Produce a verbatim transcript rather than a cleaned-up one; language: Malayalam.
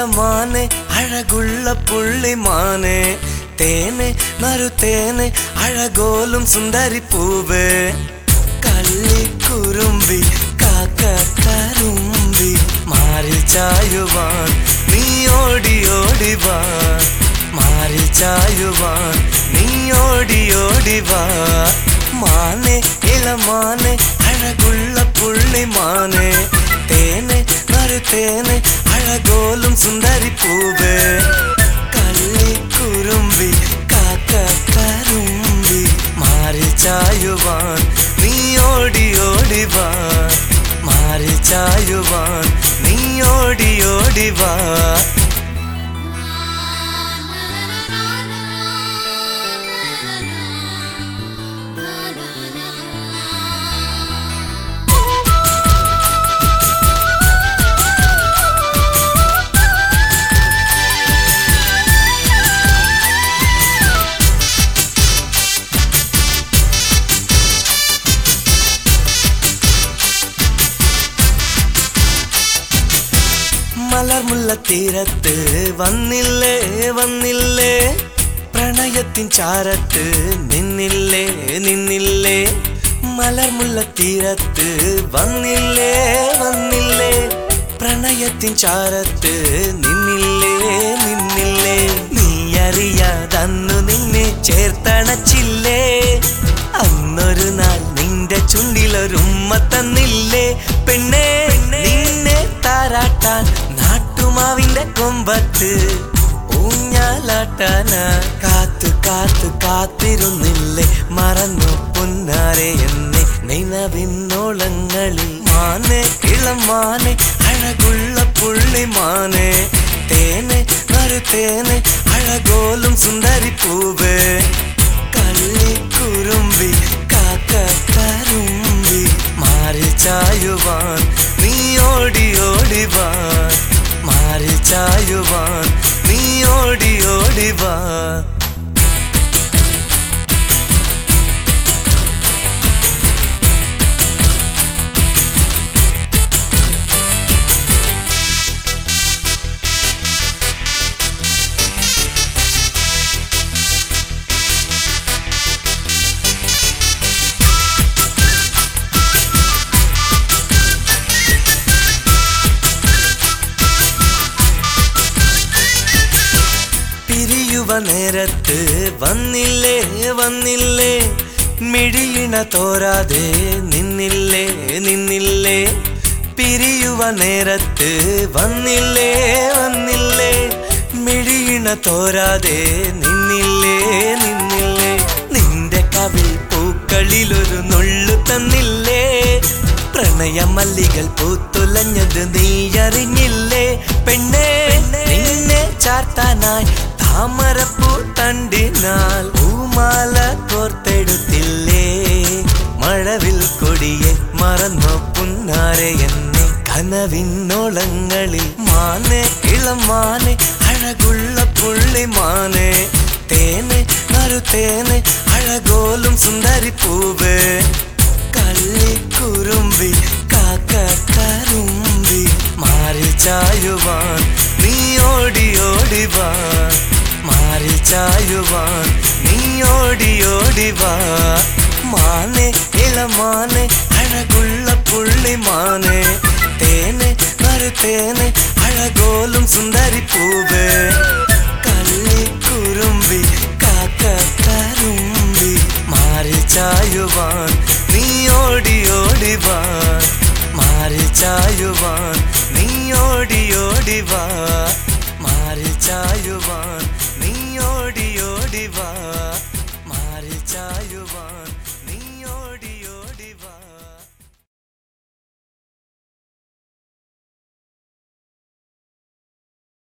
ഇളമാനെ അഴകുള്ള പുള്ളിമാനെ തേനെ നറുതേനെ അഴകോലും സുന്ദരി പൂവേ കള്ളിക്കുറുമ്പി കാക്കക്കറുമ്പി മാറിൽ ചായുവാൻ നീ ഓടി ഓടി വാ മാറിൽ ചായുവാൻ നീ ഓടി ഓടി വാ മാനെ ഇളമാനെ അഴകുള്ള പുള്ളിമാനെ തേനെ നറുതേനെ അഴകോലും സുന്ദരി പൂവേ കള്ളിക്കുറുമ്പി കാക്കക്കറുമ്പി മാറിൽ ചായുവാൻ നീ ഓടി ഓടി വാ മാറിൽ ചായുവാൻ നീ ഓടി ഓടി വാ മലർമുല്ലത്തീരത്ത് വന്നില്ലേ വന്നില്ലേ പ്രണയത്തിൻ ചാരത്ത് നിന്നില്ലേ നിന്നില്ലേ മലർമുല്ലത്തീരത്ത് വന്നില്ലേ വന്നില്ലേ പ്രണയത്തിൻ ചാരത്ത് നിന്നില്ലേ നിന്നില്ലേ നീ അറിയാതന്നു നിന്നെ ചേർത്തണച്ചില്ലേ അന്നൊരു നാൾ നിന്റെ ചുണ്ടിലൊരുമ്മ തന്നില്ലേ പെണ്ണേ നിന്നെ താരാട്ടാൻ നാട്ടുമാവിന്റെ കൊമ്പത്ത് ഊഞ്ഞാലാട്ടാന കാത്തു കാത്തു കാത്തിരുന്നില്ലേ മറന്നു പൊന്നാരെ എന്നെ നിലവിന്നോളങ്ങളിൽ മാനെ ഇളമാനെ അഴകുള്ള പുള്ളിമാനെ തേനെ നറുതേനെ അഴകോലും സുന്ദരി പൂവേ കള്ളിക്കുറുമ്പി കാക്കക്കറുമ്പി മാറിൽ ചായുവാൻ നീ ഓടി ഓടി വാ മാറിൽ ചായുവാൻ നീ ഓടി ഓടി വാ നേരത്ത് വന്നില്ലേ വന്നില്ലേ മിഴിയിണ തോരാതെ നിന്നില്ലേ നിന്നില്ലേ പിരിയുവ നേരത്ത് വന്നില്ലേ വന്നില്ലേ മിഴിയിണ തോരാതെ നിന്നില്ലേ നിന്നില്ലേ നിന്റെ കവിൾ പൂക്കളിലൊരു നുള്ളു തന്നില്ലേ പ്രണയ മല്ലികൾ പൂത്തുലഞ്ഞത് നീ അറിഞ്ഞില്ലേ പെണ്ണേ നിന്നെ ചാർത്താനായി താമരപ്പൂ തണ്ടിനാൽ പൂമാല കോർത്തെടുത്തില്ലേ മഴവിൽ കൊടിയെ മറന്നോ പുന്നാരെ എന്നെ കനവിന്നോളങ്ങളിൽ മാനെ ഇളമാനെ അഴകുള്ള പുള്ളിമാനെ തേനെ നറുതേനെ അഴകോലും സുന്ദരി പൂവേ കള്ളിക്കുറുമ്പി കാക്കക്കറുമ്പി മാറിൽ ചായുവാൻ നീ ഓടി ഓടി വാ മാറിൽ ചായുവാൻ നീ ഓടി ഓടി വാ മാനെ ഇളമാനെ അഴകുള്ള പുള്ളിമാനെ തേനെ നറുതേനെ അഴകോലും സുന്ദരി പൂവേ കള്ളിക്കുറുമ്പി കാക്കക്കറുമ്പി മാറിൽ ചായുവാൻ നീ ഓടി ഓടി വാ മാറിൽ ചായുവാൻ നീ ഓടി ഓടി വാ മാറിൽ ചായുവാൻ നീ ഓടി